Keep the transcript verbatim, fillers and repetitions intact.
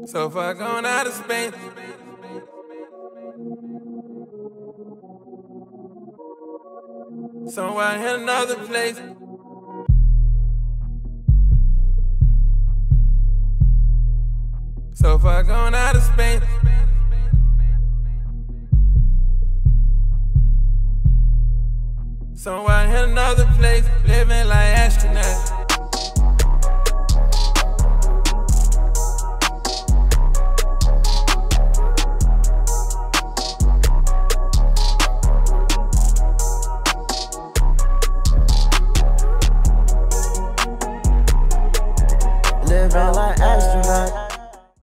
So far gone out of space. Somewhere in another place. So far gone out of space. Somewhere in another place, living like astronauts.